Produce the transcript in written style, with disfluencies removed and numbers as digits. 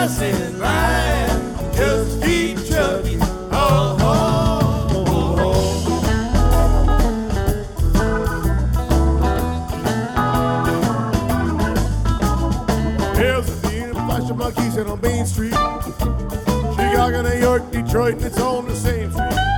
passing by. Just keep chugging. Oh, oh, oh, oh. There's a dean in Flash of Monkeys and on Main Street. Chicago, New York, Detroit, and it's on the same street.